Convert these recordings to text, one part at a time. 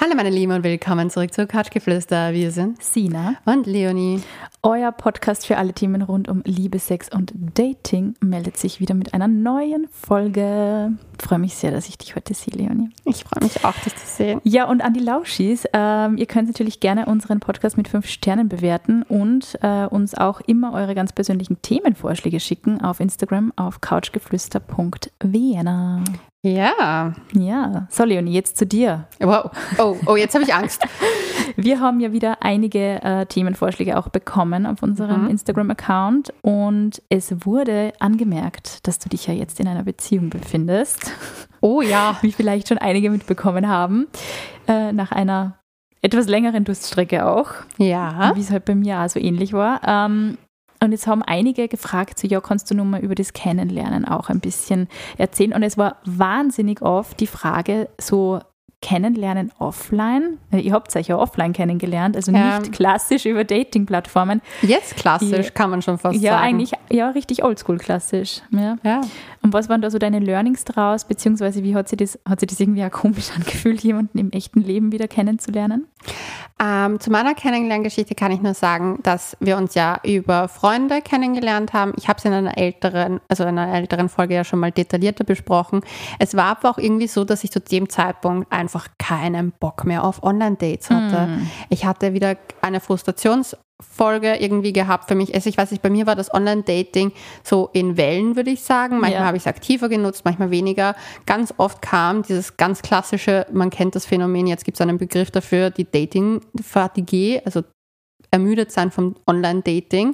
Hallo meine Lieben und willkommen zurück zu Couchgeflüster. Wir sind Sina und Leonie. Euer Podcast für alle Themen rund um Liebe, Sex und Dating meldet sich wieder mit einer neuen Folge. Ich freue mich sehr, dass ich dich heute sehe, Leonie. Ich freue mich auch, dich zu sehen. Ja, und an die Lauschis, ihr könnt natürlich gerne unseren Podcast mit 5 Sternen bewerten und uns auch immer eure ganz persönlichen Themenvorschläge schicken auf Instagram auf couchgeflüster.vienna. Ja. Ja, so Leonie, jetzt zu dir. Wow. Oh, jetzt habe ich Angst. Wir haben ja wieder einige Themenvorschläge auch bekommen auf unserem Instagram-Account und es wurde angemerkt, dass du dich ja jetzt in einer Beziehung befindest. Oh ja. Wie vielleicht schon einige mitbekommen haben, nach einer etwas längeren Durststrecke auch. Ja. Wie es halt bei mir auch so ähnlich war. Und jetzt haben einige gefragt, so, ja, kannst du nur mal über das Kennenlernen auch ein bisschen erzählen? Und es war wahnsinnig oft die Frage, so Kennenlernen offline. Ihr habt euch ja offline kennengelernt, also nicht klassisch über Dating-Plattformen. Jetzt klassisch, kann man schon fast sagen. Ja, eigentlich, ja, richtig oldschool klassisch. Ja. Und was waren da so deine Learnings draus, beziehungsweise wie hat sich das irgendwie auch komisch angefühlt, jemanden im echten Leben wieder kennenzulernen? Zu meiner Kennenlerngeschichte kann ich nur sagen, dass wir uns ja über Freunde kennengelernt haben. Ich habe es in einer älteren Folge ja schon mal detaillierter besprochen. Es war aber auch irgendwie so, dass ich zu dem Zeitpunkt einfach keinen Bock mehr auf Online-Dates hatte. Ich hatte wieder eine Frustrationsfolge irgendwie gehabt für mich. Also ich weiß nicht, bei mir war das Online-Dating so in Wellen, würde ich sagen. Manchmal habe ich es aktiver genutzt, manchmal weniger. Ganz oft kam dieses ganz klassische, man kennt das Phänomen, jetzt gibt es einen Begriff dafür, die Dating-Fatigue, also ermüdet sein vom Online-Dating.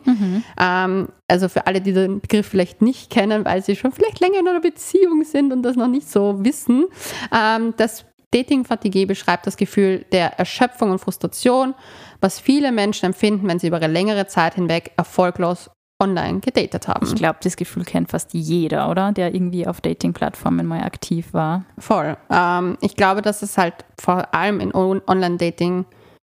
Also für alle, die den Begriff vielleicht nicht kennen, weil sie schon vielleicht länger in einer Beziehung sind und das noch nicht so wissen, das Dating-Fatigue beschreibt das Gefühl der Erschöpfung und Frustration, was viele Menschen empfinden, wenn sie über eine längere Zeit hinweg erfolglos online gedatet haben. Ich glaube, das Gefühl kennt fast jeder, oder? Der irgendwie auf Dating-Plattformen mal aktiv war. Voll. Ich glaube, dass es halt vor allem in Online-Dating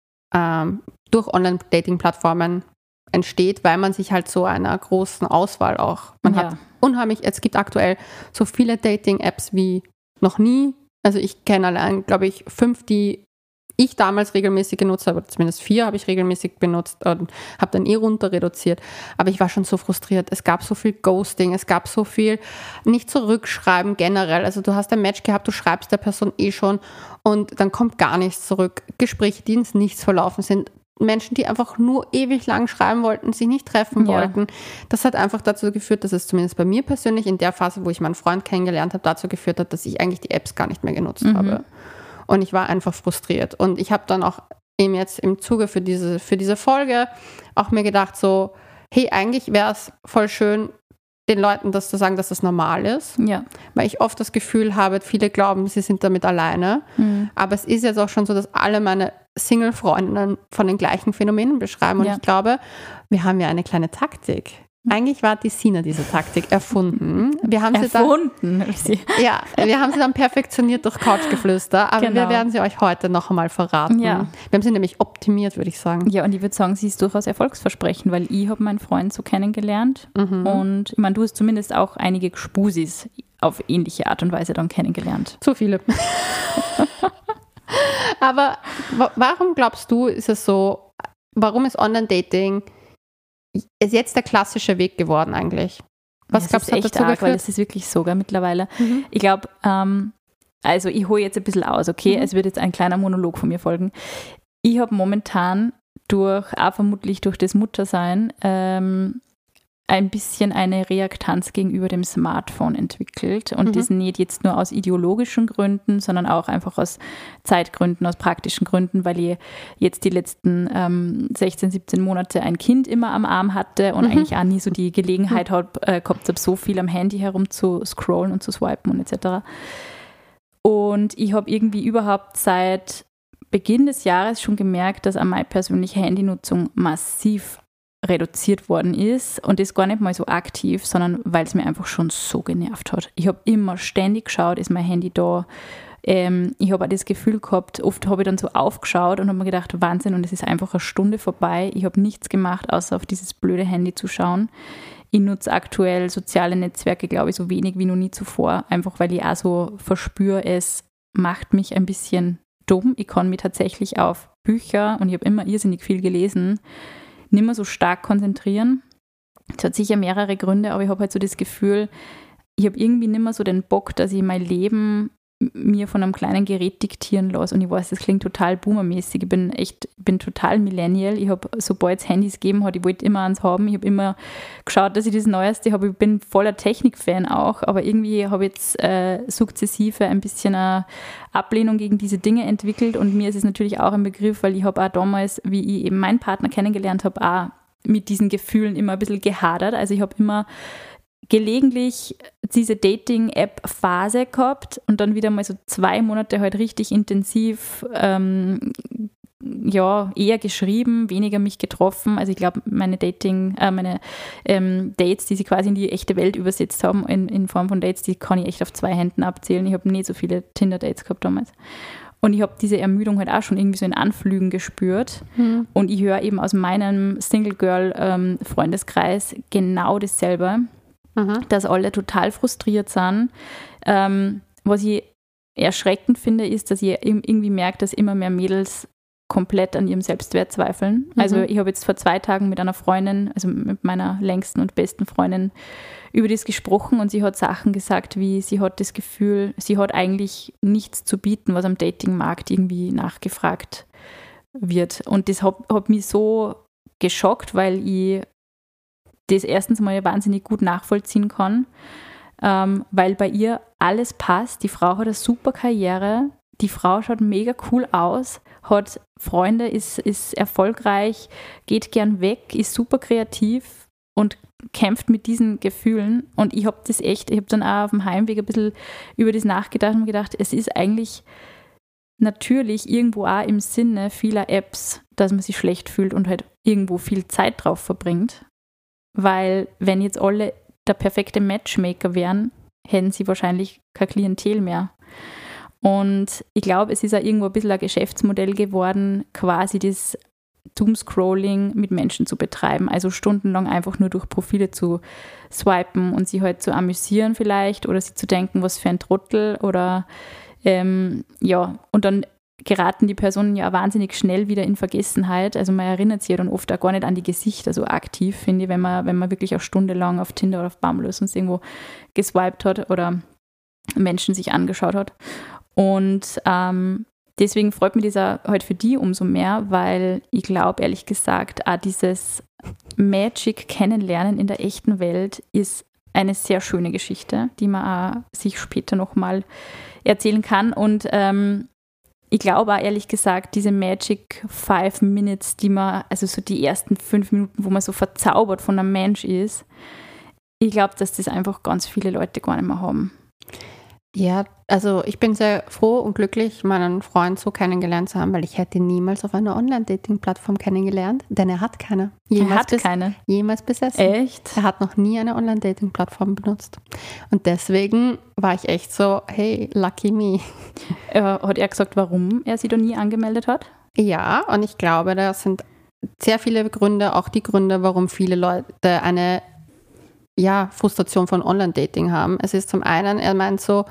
durch Online-Dating-Plattformen entsteht, weil man sich halt so einer großen Auswahl auch, hat unheimlich, es gibt aktuell so viele Dating-Apps wie noch nie. Also ich kenne allein, glaube ich, 5, die ich damals regelmäßig genutzt habe, zumindest 4 habe ich regelmäßig benutzt und habe dann runter reduziert. Aber ich war schon so frustriert. Es gab so viel Ghosting, es gab so viel nicht zurückschreiben generell. Also du hast ein Match gehabt, du schreibst der Person schon und dann kommt gar nichts zurück. Gespräche, die ins Nichts verlaufen sind. Menschen, die einfach nur ewig lang schreiben wollten, sich nicht treffen wollten. Das hat einfach dazu geführt, dass es zumindest bei mir persönlich in der Phase, wo ich meinen Freund kennengelernt habe, dazu geführt hat, dass ich eigentlich die Apps gar nicht mehr genutzt habe. Und ich war einfach frustriert. Und ich habe dann auch eben jetzt im Zuge für diese Folge auch mir gedacht so, hey, eigentlich wäre es voll schön, den Leuten das zu sagen, dass das normal ist. Ja. Weil ich oft das Gefühl habe, viele glauben, sie sind damit alleine. Aber es ist jetzt auch schon so, dass alle meine Single-Freundinnen von den gleichen Phänomenen beschreiben. Und ich glaube, wir haben ja eine kleine Taktik. Eigentlich war die Sina diese Taktik erfunden. Wir haben sie dann perfektioniert durch Couchgeflüster, aber wir werden sie euch heute noch einmal verraten. Ja. Wir haben sie nämlich optimiert, würde ich sagen. Ja, und ich würde sagen, sie ist durchaus erfolgsversprechend, weil ich habe meinen Freund so kennengelernt und ich meine, du hast zumindest auch einige Gspusis auf ähnliche Art und Weise dann kennengelernt. Zu viele. Aber warum glaubst du, ist es so, warum ist Online-Dating ist jetzt der klassische Weg geworden eigentlich? Was glaubst du, hat dazu geführt? Weil es ist wirklich so, gell, mittlerweile. Ich glaube, also ich hole jetzt ein bisschen aus, okay? Es wird jetzt ein kleiner Monolog von mir folgen. Ich habe momentan vermutlich durch das Muttersein ein bisschen eine Reaktanz gegenüber dem Smartphone entwickelt und das nicht jetzt nur aus ideologischen Gründen, sondern auch einfach aus Zeitgründen, aus praktischen Gründen, weil ich jetzt die letzten 16, 17 Monate ein Kind immer am Arm hatte und eigentlich auch nie so die Gelegenheit gehabt habe, so viel am Handy herum zu scrollen und zu swipen und etc. Und ich habe irgendwie überhaupt seit Beginn des Jahres schon gemerkt, dass an meine persönliche Handynutzung massiv reduziert worden ist und das gar nicht mal so aktiv, sondern weil es mir einfach schon so genervt hat. Ich habe immer ständig geschaut, ist mein Handy da. Ich habe auch das Gefühl gehabt, oft habe ich dann so aufgeschaut und habe mir gedacht, Wahnsinn, und es ist einfach eine Stunde vorbei. Ich habe nichts gemacht, außer auf dieses blöde Handy zu schauen. Ich nutze aktuell soziale Netzwerke, glaube ich, so wenig wie noch nie zuvor, einfach weil ich auch so verspüre, es macht mich ein bisschen dumm. Ich kann mich tatsächlich auf Bücher, und ich habe immer irrsinnig viel gelesen, nicht mehr so stark konzentrieren. Das hat sicher mehrere Gründe, aber ich habe halt so das Gefühl, ich habe irgendwie nicht mehr so den Bock, dass ich mein Leben mir von einem kleinen Gerät diktieren lasse. Und ich weiß, das klingt total boomermäßig. Ich bin total Millennial. Ich habe, sobald es Handys gegeben hat, ich wollte immer eins haben. Ich habe immer geschaut, dass ich das Neueste habe. Ich bin voller Technikfan auch, aber irgendwie habe ich jetzt sukzessive ein bisschen eine Ablehnung gegen diese Dinge entwickelt. Und mir ist es natürlich auch ein Begriff, weil ich habe auch damals, wie ich eben meinen Partner kennengelernt habe, auch mit diesen Gefühlen immer ein bisschen gehadert. Also ich habe immer gelegentlich diese Dating-App-Phase gehabt und dann wieder mal so 2 Monate halt richtig intensiv eher geschrieben, weniger mich getroffen. Also ich glaube, meine Dates, die sie quasi in die echte Welt übersetzt haben, in Form von Dates, die kann ich echt auf 2 Händen abzählen. Ich habe nicht so viele Tinder-Dates gehabt damals. Und ich habe diese Ermüdung halt auch schon irgendwie so in Anflügen gespürt. Und ich höre eben aus meinem Single-Girl-Freundeskreis genau dasselbe, dass alle total frustriert sind. Was ich erschreckend finde, ist, dass ich irgendwie merke, dass immer mehr Mädels komplett an ihrem Selbstwert zweifeln. Also ich habe jetzt vor 2 Tagen mit einer Freundin, also mit meiner längsten und besten Freundin, über das gesprochen und sie hat Sachen gesagt, wie sie hat das Gefühl, sie hat eigentlich nichts zu bieten, was am Datingmarkt irgendwie nachgefragt wird. Und das hat mich so geschockt, weil ich das erstens mal wahnsinnig gut nachvollziehen kann, weil bei ihr alles passt. Die Frau hat eine super Karriere, die Frau schaut mega cool aus, hat Freunde, ist erfolgreich, geht gern weg, ist super kreativ und kämpft mit diesen Gefühlen. Und ich habe dann auch auf dem Heimweg ein bisschen über das nachgedacht und gedacht, es ist eigentlich natürlich irgendwo auch im Sinne vieler Apps, dass man sich schlecht fühlt und halt irgendwo viel Zeit drauf verbringt. Weil wenn jetzt alle der perfekte Matchmaker wären, hätten sie wahrscheinlich kein Klientel mehr. Und ich glaube, es ist auch irgendwo ein bisschen ein Geschäftsmodell geworden, quasi das Doomscrolling mit Menschen zu betreiben. Also stundenlang einfach nur durch Profile zu swipen und sie halt zu amüsieren vielleicht oder sie zu denken, was für ein Trottel oder und dann geraten die Personen ja wahnsinnig schnell wieder in Vergessenheit. Also man erinnert sich ja dann oft auch gar nicht an die Gesichter so aktiv, finde ich, wenn man wirklich auch stundenlang auf Tinder oder auf Bumble oder sonst irgendwo geswiped hat oder Menschen sich angeschaut hat. Und deswegen freut mich dieser halt für die umso mehr, weil ich glaube, ehrlich gesagt, auch dieses Magic-Kennenlernen in der echten Welt ist eine sehr schöne Geschichte, die man auch sich später nochmal erzählen kann. Und ich glaube auch ehrlich gesagt, diese Magic 5 Minutes, also so die ersten 5 Minuten, wo man so verzaubert von einem Mensch ist, ich glaube, dass das einfach ganz viele Leute gar nicht mehr haben. Ja, also ich bin sehr froh und glücklich, meinen Freund so kennengelernt zu haben, weil ich hätte ihn niemals auf einer Online-Dating-Plattform kennengelernt, denn er hat keine. Jemals besessen. Echt? Er hat noch nie eine Online-Dating-Plattform benutzt. Und deswegen war ich echt so, hey, lucky me. Hat er gesagt, warum er sie da nie angemeldet hat? Ja, und ich glaube, da sind sehr viele Gründe, auch die Gründe, warum viele Leute eine Frustration von Online-Dating haben. Es ist zum einen, er meint so,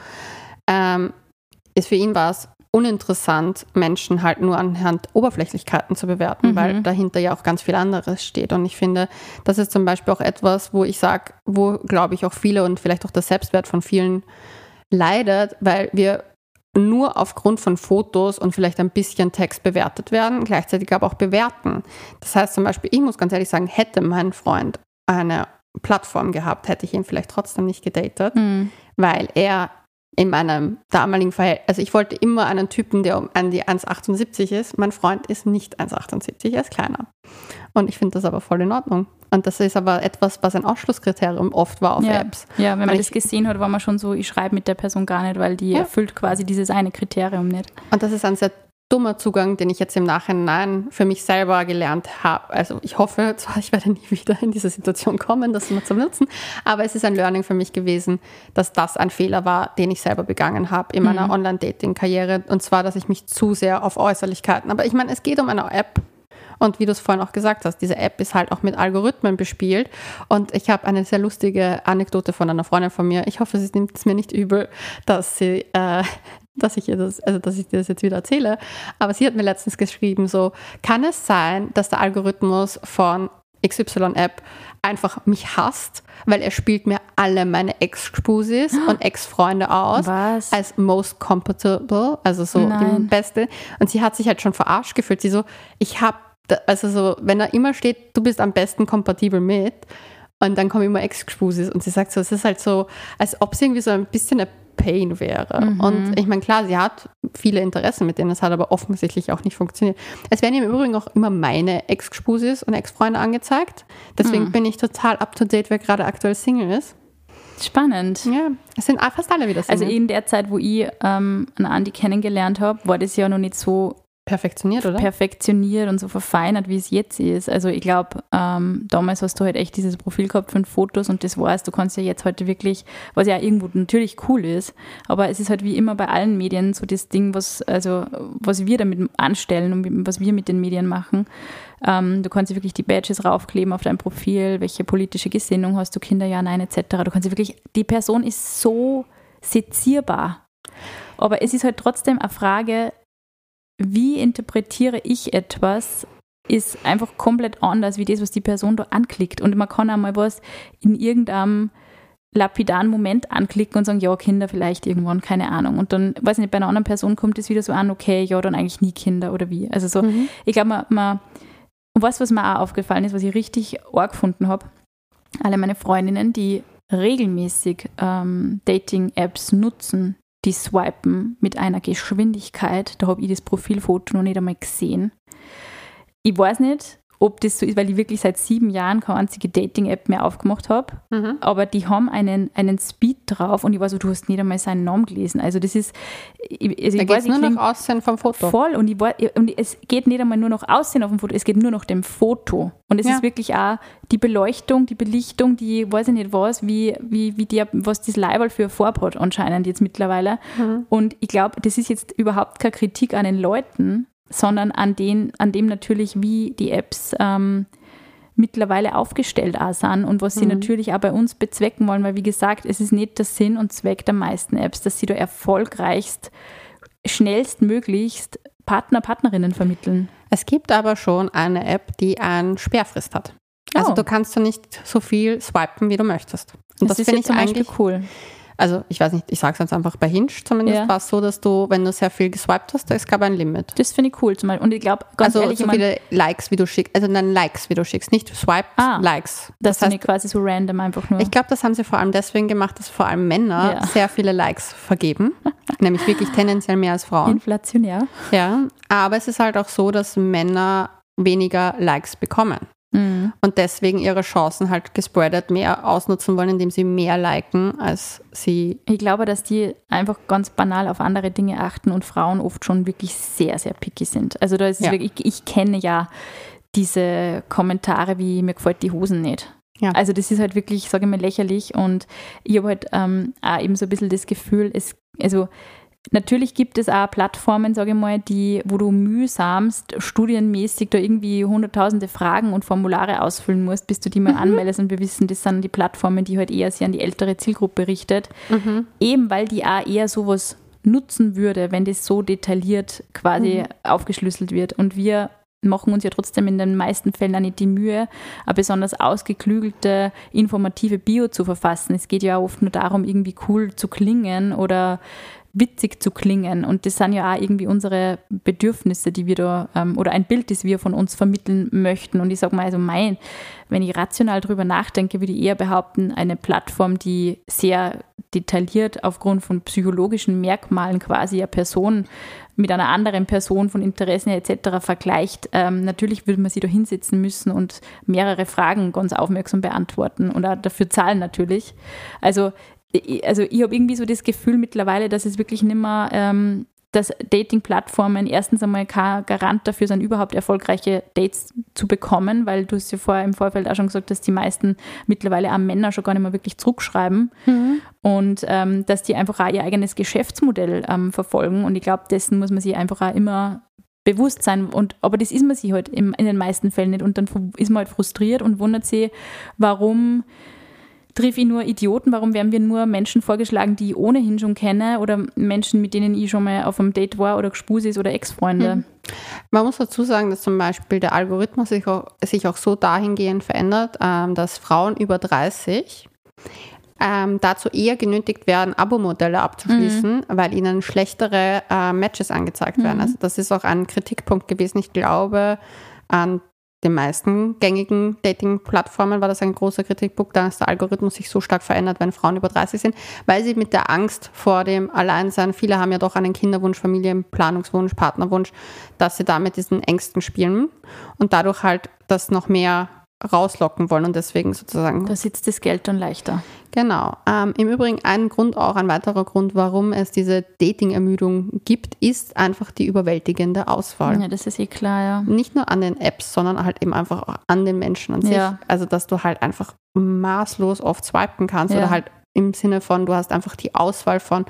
für ihn war es uninteressant, Menschen halt nur anhand Oberflächlichkeiten zu bewerten, weil dahinter ja auch ganz viel anderes steht. Und ich finde, das ist zum Beispiel auch etwas, wo ich sage, wo, glaube ich, auch viele und vielleicht auch der Selbstwert von vielen leidet, weil wir nur aufgrund von Fotos und vielleicht ein bisschen Text bewertet werden, gleichzeitig aber auch bewerten. Das heißt zum Beispiel, ich muss ganz ehrlich sagen, hätte mein Freund eine Plattform gehabt, hätte ich ihn vielleicht trotzdem nicht gedatet, weil er in meinem damaligen Verhältnis, also ich wollte immer einen Typen, der an die 1,78 ist. Mein Freund ist nicht 1,78, er ist kleiner. Und ich finde das aber voll in Ordnung. Und das ist aber etwas, was ein Ausschlusskriterium oft war auf Apps. Ja, wenn man das gesehen hat, war man schon so, ich schreibe mit der Person gar nicht, weil die erfüllt quasi dieses eine Kriterium nicht. Und das ist ein sehr dummer Zugang, den ich jetzt im Nachhinein für mich selber gelernt habe. Also ich hoffe zwar, ich werde nie wieder in diese Situation kommen, das mal zu benutzen, aber es ist ein Learning für mich gewesen, dass das ein Fehler war, den ich selber begangen habe in meiner Online-Dating-Karriere. Und zwar, dass ich mich zu sehr auf Äußerlichkeiten, aber ich meine, es geht um eine App. Und wie du es vorhin auch gesagt hast, diese App ist halt auch mit Algorithmen bespielt. Und ich habe eine sehr lustige Anekdote von einer Freundin von mir. Ich hoffe, sie nimmt es mir nicht übel, dass sie dass ich dir das jetzt wieder erzähle, aber sie hat mir letztens geschrieben, so, kann es sein, dass der Algorithmus von XY-App einfach mich hasst, weil er spielt mir alle meine Ex-Spusis und Ex-Freunde aus als most compatible, also so die Beste. Und sie hat sich halt schon verarscht gefühlt. Sie so, also so, wenn da immer steht, du bist am besten kompatibel mit, und dann kommen immer Ex-Spusis und sie sagt so, es ist halt so, als ob es irgendwie so ein bisschen eine Pain wäre. Und ich meine, klar, sie hat viele Interessen mit denen, das hat aber offensichtlich auch nicht funktioniert. Es werden im Übrigen auch immer meine Ex-Spusis und Ex-Freunde angezeigt. Deswegen bin ich total up-to-date, wer gerade aktuell Single ist. Spannend. Ja, es sind fast alle wieder Single. Also in der Zeit, wo ich einen Andi kennengelernt habe, war das ja noch nicht so perfektioniert, oder? Perfektioniert und so verfeinert, wie es jetzt ist. Also ich glaube, damals hast du halt echt dieses Profil gehabt von Fotos und das war's. Du kannst ja jetzt heute wirklich, was ja irgendwo natürlich cool ist, aber es ist halt wie immer bei allen Medien so das Ding, was wir damit anstellen und was wir mit den Medien machen. Du kannst wirklich die Badges raufkleben auf dein Profil, welche politische Gesinnung hast du, Kinder, ja, nein, etc. Du kannst wirklich, die Person ist so sezierbar. Aber es ist halt trotzdem eine Frage, wie interpretiere ich etwas, ist einfach komplett anders, wie das, was die Person da anklickt. Und man kann auch mal was in irgendeinem lapidaren Moment anklicken und sagen, ja, Kinder vielleicht irgendwann, keine Ahnung. Und dann, weiß ich nicht, bei einer anderen Person kommt es wieder so an, okay, ja, dann eigentlich nie Kinder oder wie. Also so, ich glaube, was mir auch aufgefallen ist, was ich richtig arg gefunden habe, alle meine Freundinnen, die regelmäßig Dating-Apps nutzen, die swipen mit einer Geschwindigkeit, da habe ich das Profilfoto noch nicht einmal gesehen. Ich weiß nicht, ob das so ist, weil ich wirklich seit 7 Jahren keine einzige Dating-App mehr aufgemacht habe, aber die haben einen Speed drauf und ich weiß so, du hast nicht einmal seinen Namen gelesen. Also das ist, da geht es nur noch Aussehen vom Foto. Voll, und es geht nicht einmal nur noch Aussehen auf dem Foto, es geht nur noch dem Foto. Und es ist wirklich auch die Beleuchtung, die Belichtung, die, weiß ich nicht was, was das Leiberl für eine Farbe hat anscheinend jetzt mittlerweile. Und ich glaube, das ist jetzt überhaupt keine Kritik an den Leuten, sondern an dem natürlich, wie die Apps mittlerweile aufgestellt auch sind und was sie natürlich auch bei uns bezwecken wollen, weil wie gesagt, es ist nicht der Sinn und Zweck der meisten Apps, dass sie da erfolgreichst, schnellstmöglichst Partnerinnen vermitteln. Es gibt aber schon eine App, die eine Sperrfrist hat. Also du kannst du nicht so viel swipen, wie du möchtest. Und das finde ich eigentlich cool. Also ich weiß nicht, ich sage es jetzt einfach bei Hinge zumindest, war es so, dass du, wenn du sehr viel geswiped hast, es gab ein Limit. Das finde ich cool. Und ich glaube, ganz ehrlich, so viele Likes, wie du schickst, nicht Swipe, Likes. Das heißt, nicht quasi so random einfach nur. Ich glaube, das haben sie vor allem deswegen gemacht, dass vor allem Männer sehr viele Likes vergeben. Nämlich wirklich tendenziell mehr als Frauen. Inflationär. Ja, aber es ist halt auch so, dass Männer weniger Likes bekommen. Und deswegen ihre Chancen halt gespreadet mehr ausnutzen wollen, indem sie mehr liken, als sie... Ich glaube, dass die einfach ganz banal auf andere Dinge achten und Frauen oft schon wirklich sehr, sehr picky sind. Also da ist es wirklich, ich kenne ja diese Kommentare wie, mir gefällt die Hosen nicht. Ja. Also das ist halt wirklich, sage ich mal, lächerlich und ich habe halt auch eben so ein bisschen das Gefühl, natürlich gibt es auch Plattformen, sage ich mal, wo du mühsamst studienmäßig da irgendwie hunderttausende Fragen und Formulare ausfüllen musst, bis du die mal anmeldest. Und wir wissen, das sind die Plattformen, die halt eher sich an die ältere Zielgruppe richtet. Eben weil die auch eher sowas nutzen würde, wenn das so detailliert quasi aufgeschlüsselt wird. Und wir machen uns ja trotzdem in den meisten Fällen auch nicht die Mühe, eine besonders ausgeklügelte, informative Bio zu verfassen. Es geht ja auch oft nur darum, irgendwie cool zu klingen oder witzig zu klingen. Und das sind ja auch irgendwie unsere Bedürfnisse, die wir da, oder ein Bild, das wir von uns vermitteln möchten. Und ich sage mal, also wenn ich rational drüber nachdenke, würde ich eher behaupten, eine Plattform, die sehr detailliert aufgrund von psychologischen Merkmalen quasi eine Person mit einer anderen Person von Interessen etc. vergleicht. Natürlich würde man sie da hinsetzen müssen und mehrere Fragen ganz aufmerksam beantworten und auch dafür zahlen natürlich. Also ich habe irgendwie so das Gefühl mittlerweile, dass es wirklich nicht mehr, dass Dating-Plattformen erstens einmal kein Garant dafür sind, überhaupt erfolgreiche Dates zu bekommen, weil du es ja vorher im Vorfeld auch schon gesagt hast, dass die meisten mittlerweile auch Männer schon gar nicht mehr wirklich zurückschreiben und dass die einfach auch ihr eigenes Geschäftsmodell verfolgen und ich glaube, dessen muss man sich einfach auch immer bewusst sein, aber das ist man sich halt in den meisten Fällen nicht und dann ist man halt frustriert und wundert sich, warum treffe ich nur Idioten? Warum werden mir nur Menschen vorgeschlagen, die ich ohnehin schon kenne oder Menschen, mit denen ich schon mal auf einem Date war oder Gspusis oder Ex-Freunde? Man muss dazu sagen, dass zum Beispiel der Algorithmus sich auch so dahingehend verändert, dass Frauen über 30 dazu eher genötigt werden, Abo-Modelle abzuschließen, weil ihnen schlechtere Matches angezeigt werden. Also das ist auch ein Kritikpunkt gewesen. Ich glaube, an den meisten gängigen Dating-Plattformen war das ein großer Kritikpunkt, dass der Algorithmus sich so stark verändert, wenn Frauen über 30 sind, weil sie mit der Angst vor dem Alleinsein, viele haben ja doch einen Kinderwunsch, Familienplanungswunsch, Partnerwunsch, dass sie da mit diesen Ängsten spielen und dadurch halt das noch mehr rauslocken wollen und deswegen sozusagen... Da sitzt das Geld dann leichter. Genau. Im Übrigen ein weiterer Grund, warum es diese Dating-Ermüdung gibt, ist einfach die überwältigende Auswahl. Ja, das ist klar, ja. Nicht nur an den Apps, sondern halt eben einfach auch an den Menschen an sich. Ja. Also, dass du halt einfach maßlos oft swipen kannst oder halt im Sinne von, du hast einfach die Auswahl von,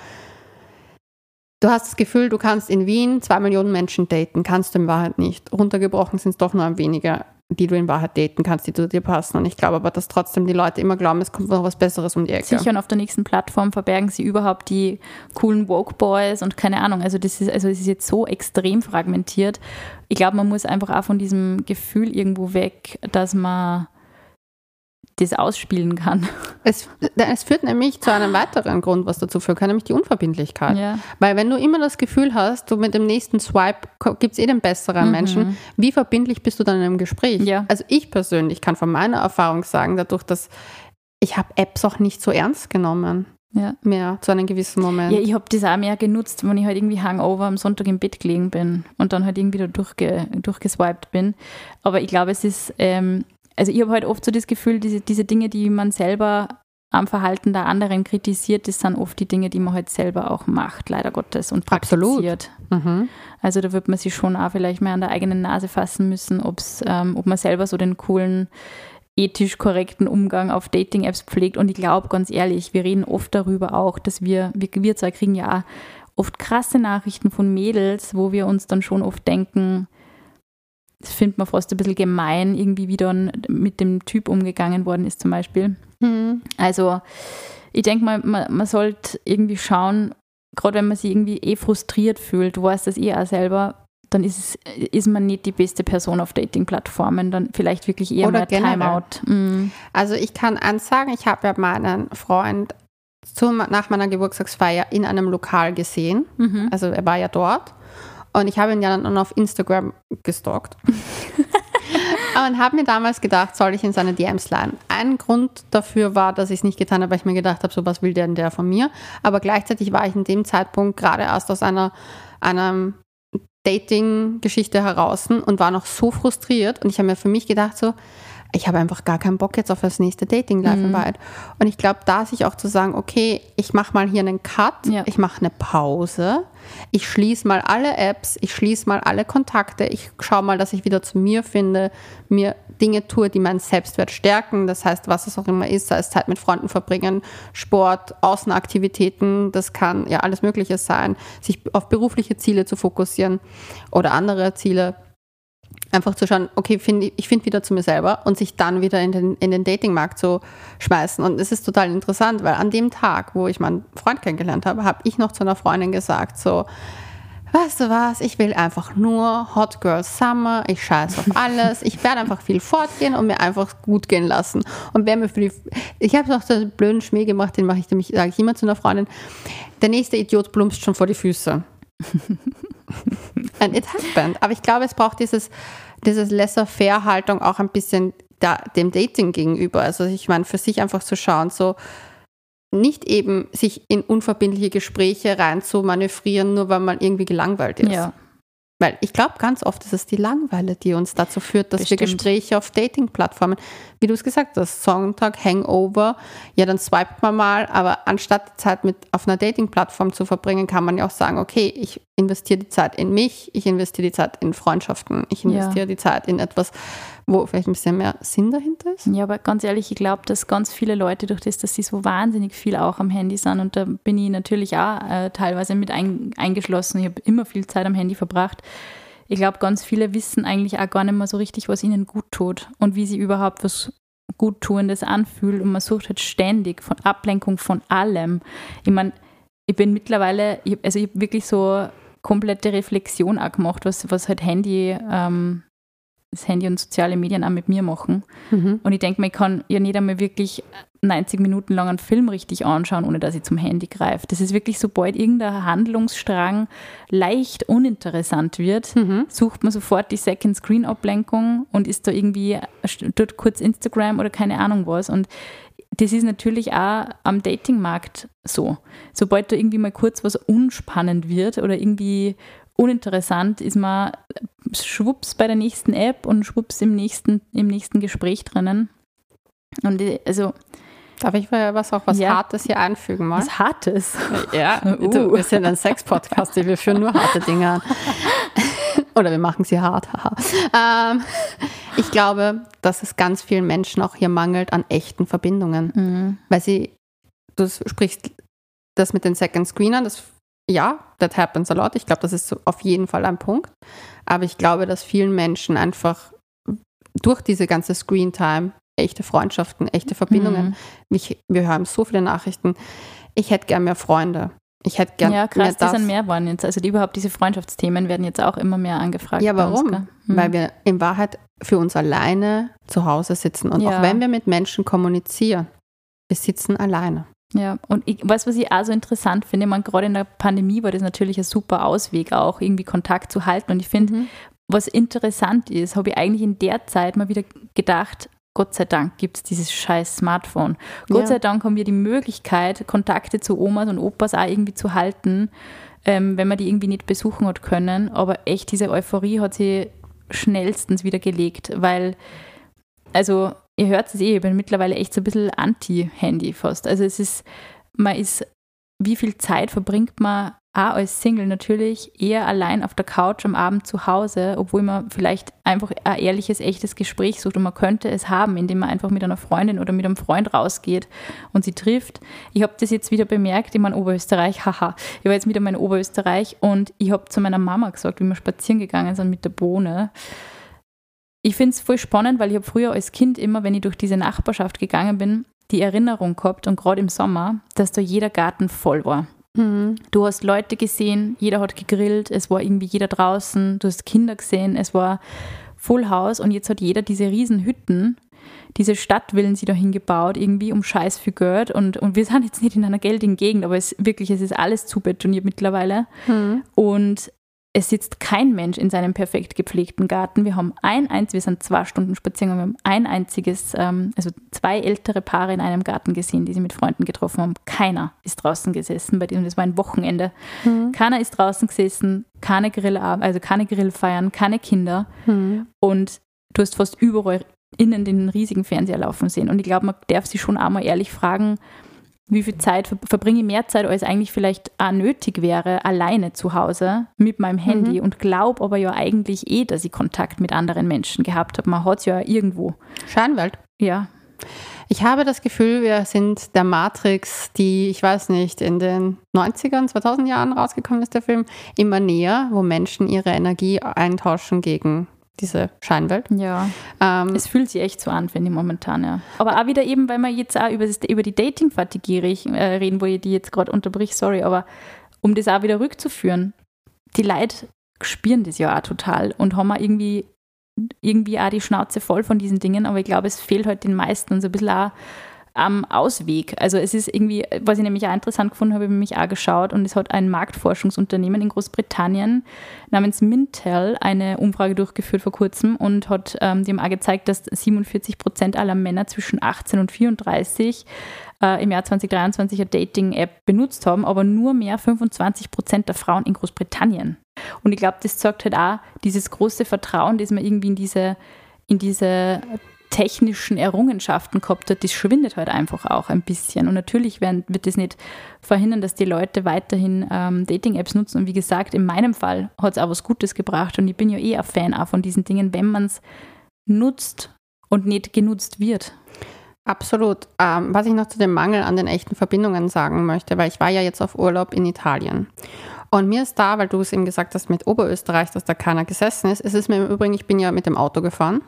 du hast das Gefühl, du kannst in Wien 2 Millionen Menschen daten, kannst du in Wahrheit nicht. Runtergebrochen sind es doch nur ein weniger, die du in Wahrheit daten kannst, die zu dir passen. Und ich glaube aber, dass trotzdem die Leute immer glauben, es kommt noch was Besseres um die Ecke. Sicher, und auf der nächsten Plattform verbergen sie überhaupt die coolen Woke-Boys und keine Ahnung. Also es ist jetzt so extrem fragmentiert. Ich glaube, man muss einfach auch von diesem Gefühl irgendwo weg, dass man das ausspielen kann. Es führt nämlich zu einem weiteren Grund, was dazu führen kann, nämlich die Unverbindlichkeit. Ja. Weil wenn du immer das Gefühl hast, du mit dem nächsten Swipe gibt es den besseren Menschen, wie verbindlich bist du dann in einem Gespräch? Ja. Also ich persönlich kann von meiner Erfahrung sagen, dadurch, dass ich habe Apps auch nicht so ernst genommen. Ja. Mehr zu einem gewissen Moment. Ja, ich habe das auch mehr genutzt, wenn ich halt irgendwie Hangover am Sonntag im Bett gelegen bin und dann halt irgendwie da durchgeswiped bin. Aber ich glaube, es ist... Also ich habe halt oft so das Gefühl, diese Dinge, die man selber am Verhalten der anderen kritisiert, das sind oft die Dinge, die man halt selber auch macht, leider Gottes, und praktiziert. Absolut. Also da wird man sich schon auch vielleicht mal an der eigenen Nase fassen müssen, ob man selber so den coolen, ethisch korrekten Umgang auf Dating-Apps pflegt. Und ich glaube, ganz ehrlich, wir reden oft darüber auch, dass wir zwei kriegen ja auch oft krasse Nachrichten von Mädels, wo wir uns dann schon oft denken, das findet man fast ein bisschen gemein, irgendwie wie dann mit dem Typ umgegangen worden ist zum Beispiel. Also ich denke mal, man sollte irgendwie schauen, gerade wenn man sich irgendwie frustriert fühlt, du weißt das auch selber, dann ist man nicht die beste Person auf Dating-Plattformen, dann vielleicht wirklich eher oder mehr generell. Timeout. Also ich kann eins sagen, ich habe ja meinen Freund nach meiner Geburtstagsfeier in einem Lokal gesehen, also er war ja dort. Und ich habe ihn ja dann auf Instagram gestalkt. Und habe mir damals gedacht, soll ich in seine DMs leiten. Ein Grund dafür war, dass ich es nicht getan habe, weil ich mir gedacht habe, so was will denn der von mir? Aber gleichzeitig war ich in dem Zeitpunkt gerade erst aus einer Dating-Geschichte heraus und war noch so frustriert. Und ich habe mir für mich gedacht, so, ich habe einfach gar keinen Bock jetzt auf das nächste Dating-Life in Wahrheit. Und ich glaube, da sich auch zu sagen, okay, ich mache mal hier einen Cut, ich mache eine Pause, ich schließe mal alle Apps, ich schließe mal alle Kontakte, ich schaue mal, dass ich wieder zu mir finde, mir Dinge tue, die meinen Selbstwert stärken. Das heißt, was es auch immer ist, sei es Zeit mit Freunden verbringen, Sport, Außenaktivitäten, das kann ja alles Mögliche sein, sich auf berufliche Ziele zu fokussieren oder andere Ziele. Einfach zu schauen, okay, ich finde wieder zu mir selber und sich dann wieder in den Datingmarkt zu schmeißen. Und es ist total interessant, weil an dem Tag, wo ich meinen Freund kennengelernt habe, habe ich noch zu einer Freundin gesagt, so, weißt du was, ich will einfach nur Hot Girl Summer, ich scheiße auf alles, ich werde einfach viel fortgehen und mir einfach gut gehen lassen. Und wer mir ich habe noch so einen blöden Schmäh gemacht, sage ich immer zu einer Freundin, der nächste Idiot plumpst schon vor die Füße. And it happened. Aber ich glaube, es braucht dieses Laissez-faire-Haltung auch ein bisschen dem Dating gegenüber. Also ich meine, für sich einfach zu schauen, so nicht eben sich in unverbindliche Gespräche rein zu manövrieren, nur weil man irgendwie gelangweilt ist. Ja. Weil ich glaube, ganz oft ist es die Langeweile, die uns dazu führt, dass wir Gespräche auf Dating-Plattformen, wie du es gesagt hast, Sonntag, Hangover, ja, dann swipet man mal, aber anstatt die Zeit auf einer Dating-Plattform zu verbringen, kann man ja auch sagen, okay, ich investiere die Zeit in mich, ich investiere die Zeit in Freundschaften, ich investiere die Zeit in etwas, wo vielleicht ein bisschen mehr Sinn dahinter ist. Ja, aber ganz ehrlich, ich glaube, dass ganz viele Leute durch das, dass sie so wahnsinnig viel auch am Handy sind, und da bin ich natürlich auch teilweise mit eingeschlossen. Ich habe immer viel Zeit am Handy verbracht. Ich glaube, ganz viele wissen eigentlich auch gar nicht mehr so richtig, was ihnen gut tut und wie sie überhaupt was Guttuendes anfühlt und man sucht halt ständig von Ablenkung von allem. Ich meine, ich bin mittlerweile, ich habe wirklich so komplette Reflexion auch gemacht, was halt das Handy und soziale Medien auch mit mir machen. Und ich denke mir, ich kann ja nicht einmal wirklich 90 Minuten lang einen Film richtig anschauen, ohne dass ich zum Handy greife. Das ist wirklich, sobald irgendein Handlungsstrang leicht uninteressant wird, sucht man sofort die Second-Screen-Ablenkung und ist da irgendwie, dort kurz Instagram oder keine Ahnung was. Und das ist natürlich auch am Datingmarkt so. Sobald da irgendwie mal kurz was unspannend wird oder irgendwie uninteressant, ist man schwupps bei der nächsten App und schwupps im nächsten Gespräch drinnen. Und also darf ich mal was Hartes hier einfügen mal? Was Hartes? Ja, wir sind ein Sex-Podcast, wir führen nur harte Dinge an. Oder wir machen sie hart, haha. Ich glaube, dass es ganz vielen Menschen auch hier mangelt an echten Verbindungen. Weil du sprichst das mit den Second Screenern, that happens a lot. Ich glaube, das ist so auf jeden Fall ein Punkt. Aber ich glaube, dass vielen Menschen einfach durch diese ganze Screen-Time echte Freundschaften, echte Verbindungen, wir hören so viele Nachrichten, ich hätte gern mehr Freunde. Ich hätte gern ja, krass, die sind mehr geworden jetzt. Also überhaupt diese Freundschaftsthemen werden jetzt auch immer mehr angefragt. Ja, warum? Weil wir in Wahrheit für uns alleine zu Hause sitzen. Und auch wenn wir mit Menschen kommunizieren, wir sitzen alleine. Ja, und was ich auch so interessant finde, gerade in der Pandemie war das natürlich ein super Ausweg auch, irgendwie Kontakt zu halten. Und ich finde, was interessant ist, habe ich eigentlich in der Zeit mal wieder gedacht, Gott sei Dank gibt es dieses scheiß Smartphone. Gott sei Dank haben wir die Möglichkeit, Kontakte zu Omas und Opas auch irgendwie zu halten, wenn man die irgendwie nicht besuchen hat können. Aber echt, diese Euphorie hat sie schnellstens wieder gelegt, weil, also ihr hört es ich bin mittlerweile echt so ein bisschen anti-Handy fast. Also wie viel Zeit verbringt man auch als Single natürlich eher allein auf der Couch am Abend zu Hause, obwohl man vielleicht einfach ein ehrliches, echtes Gespräch sucht und man könnte es haben, indem man einfach mit einer Freundin oder mit einem Freund rausgeht und sie trifft. Ich habe das jetzt wieder bemerkt in meinem Oberösterreich, haha, ich war jetzt wieder in Oberösterreich und ich habe zu meiner Mama gesagt, wie wir spazieren gegangen sind mit der Bohne. Ich finde es voll spannend, weil ich habe früher als Kind immer, wenn ich durch diese Nachbarschaft gegangen bin, die Erinnerung gehabt und gerade im Sommer, dass da jeder Garten voll war. Du hast Leute gesehen, jeder hat gegrillt, es war irgendwie jeder draußen, du hast Kinder gesehen, es war Full House und jetzt hat jeder diese riesen Hütten, diese Stadtvillen sie da hingebaut, irgendwie um scheiß viel Geld und wir sind jetzt nicht in einer geldigen Gegend, aber es ist alles zubetoniert mittlerweile und es sitzt kein Mensch in seinem perfekt gepflegten Garten. Wir sind 2 Stunden spazieren und wir haben ein einziges, also 2 ältere Paare in einem Garten gesehen, die sie mit Freunden getroffen haben. Keiner ist draußen gesessen bei denen, das war ein Wochenende. Keiner ist draußen gesessen, keine Grillfeiern, keine Kinder. Und du hast fast überall innen den riesigen Fernseher laufen sehen. Und ich glaube, man darf sich schon einmal ehrlich fragen, wie viel Zeit verbringe ich mehr Zeit, als eigentlich vielleicht auch nötig wäre, alleine zu Hause mit meinem Handy und glaube aber ja eigentlich dass ich Kontakt mit anderen Menschen gehabt habe. Man hat es ja irgendwo. Scheinwelt. Ja. Ich habe das Gefühl, wir sind der Matrix, die, ich weiß nicht, in den 90ern, 2000 Jahren rausgekommen ist, der Film, immer näher, wo Menschen ihre Energie eintauschen gegen diese Scheinwelt. Ja, es fühlt sich echt so an, finde ich momentan, ja. Aber auch wieder eben, weil wir jetzt auch über die Dating-Fatigue reden, wo ich die jetzt gerade unterbrich, sorry, aber um das auch wieder rückzuführen, die Leute spüren das ja auch total und haben auch irgendwie auch die Schnauze voll von diesen Dingen, aber ich glaube, es fehlt halt den meisten so ein bisschen auch am Ausweg. Also es ist irgendwie, was ich nämlich auch interessant gefunden habe, habe ich mich auch geschaut und es hat ein Marktforschungsunternehmen in Großbritannien namens Mintel eine Umfrage durchgeführt vor kurzem und die haben auch gezeigt, dass 47% aller Männer zwischen 18 und 34 im Jahr 2023 eine Dating-App benutzt haben, aber nur mehr 25% der Frauen in Großbritannien. Und ich glaube, das zeigt halt auch dieses große Vertrauen, das man irgendwie in diese technischen Errungenschaften gehabt hat, das schwindet halt einfach auch ein bisschen. Und natürlich wird das nicht verhindern, dass die Leute weiterhin Dating-Apps nutzen. Und wie gesagt, in meinem Fall hat es auch was Gutes gebracht. Und ich bin ja ein Fan auch von diesen Dingen, wenn man es nutzt und nicht genutzt wird. Absolut. Was ich noch zu dem Mangel an den echten Verbindungen sagen möchte, weil ich war ja jetzt auf Urlaub in Italien. Und mir ist da, weil du es eben gesagt hast mit Oberösterreich, dass da keiner gesessen ist, es ist mir im Übrigen, ich bin ja mit dem Auto gefahren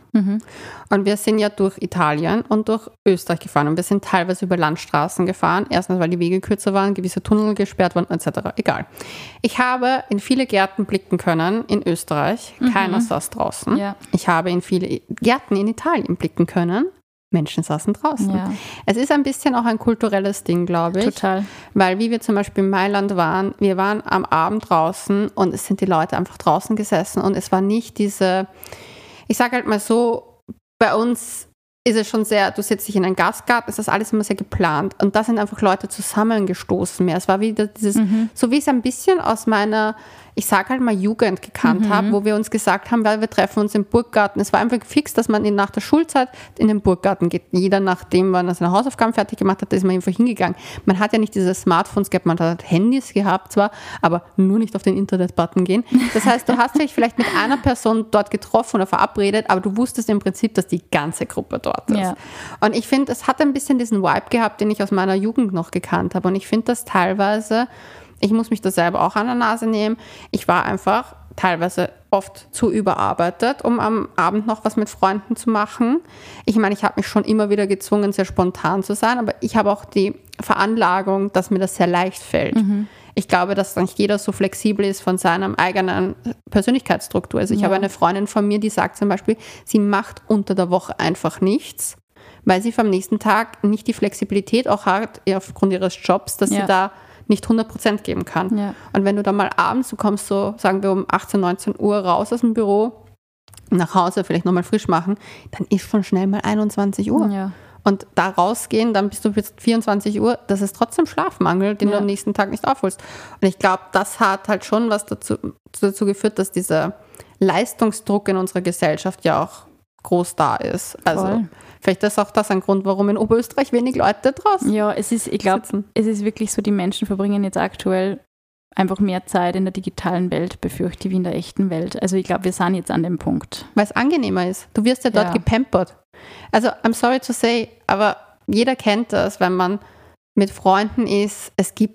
und wir sind ja durch Italien und durch Österreich gefahren und wir sind teilweise über Landstraßen gefahren, erstens, weil die Wege kürzer waren, gewisse Tunnel gesperrt waren, etc. Egal. Ich habe in viele Gärten blicken können in Österreich, keiner saß draußen. Ja. Ich habe in viele Gärten in Italien blicken können, Menschen saßen draußen. Ja. Es ist ein bisschen auch ein kulturelles Ding, glaube ich. Total. Weil wie wir zum Beispiel in Mailand waren, wir waren am Abend draußen und es sind die Leute einfach draußen gesessen und es war nicht diese, ich sage halt mal so, bei uns ist es schon sehr, du setzt dich in einen Gastgarten, es ist alles immer sehr geplant und da sind einfach Leute zusammengestoßen mehr. Es war wieder dieses, so wie ich es ein bisschen aus meiner, ich sage halt mal Jugend gekannt habe, wo wir uns gesagt haben, weil wir treffen uns im Burggarten. Es war einfach fix, dass man nach der Schulzeit in den Burggarten geht. Jeder, nachdem man seine Hausaufgaben fertig gemacht hat, ist man einfach hingegangen. Man hat ja nicht diese Smartphones gehabt, man hat Handys gehabt zwar, aber nur nicht auf den Internet-Button gehen. Das heißt, du hast dich vielleicht mit einer Person dort getroffen oder verabredet, aber du wusstest im Prinzip, dass die ganze Gruppe dort ist. Ja. Und ich finde, es hat ein bisschen diesen Vibe gehabt, den ich aus meiner Jugend noch gekannt habe. Und ich finde das teilweise, ich muss mich da selber auch an der Nase nehmen, ich war einfach teilweise oft zu überarbeitet, um am Abend noch was mit Freunden zu machen. Ich meine, ich habe mich schon immer wieder gezwungen, sehr spontan zu sein, aber ich habe auch die Veranlagung, dass mir das sehr leicht fällt. Ich glaube, dass nicht jeder so flexibel ist von seiner eigenen Persönlichkeitsstruktur. Also ich habe eine Freundin von mir, die sagt zum Beispiel, sie macht unter der Woche einfach nichts, weil sie am nächsten Tag nicht die Flexibilität auch hat, aufgrund ihres Jobs, dass sie da nicht 100% geben kann. Ja. Und wenn du dann mal abends, du kommst so, sagen wir um 18, 19 Uhr raus aus dem Büro, nach Hause vielleicht nochmal frisch machen, dann ist schon schnell mal 21 Uhr. Ja. Und da rausgehen, dann bist du bis 24 Uhr, das ist trotzdem Schlafmangel, den du am nächsten Tag nicht aufholst. Und ich glaube, das hat halt schon was dazu geführt, dass dieser Leistungsdruck in unserer Gesellschaft ja auch groß da ist. Also vielleicht ist auch das ein Grund, warum in Oberösterreich wenig Leute draußen Ja, ich glaube, es ist wirklich so, die Menschen verbringen jetzt aktuell einfach mehr Zeit in der digitalen Welt, befürchte ich, wie in der echten Welt. Also ich glaube, wir sind jetzt an dem Punkt. Weil es angenehmer ist. Du wirst ja dort gepampert. Also I'm sorry to say, aber jeder kennt das, wenn man mit Freunden ist,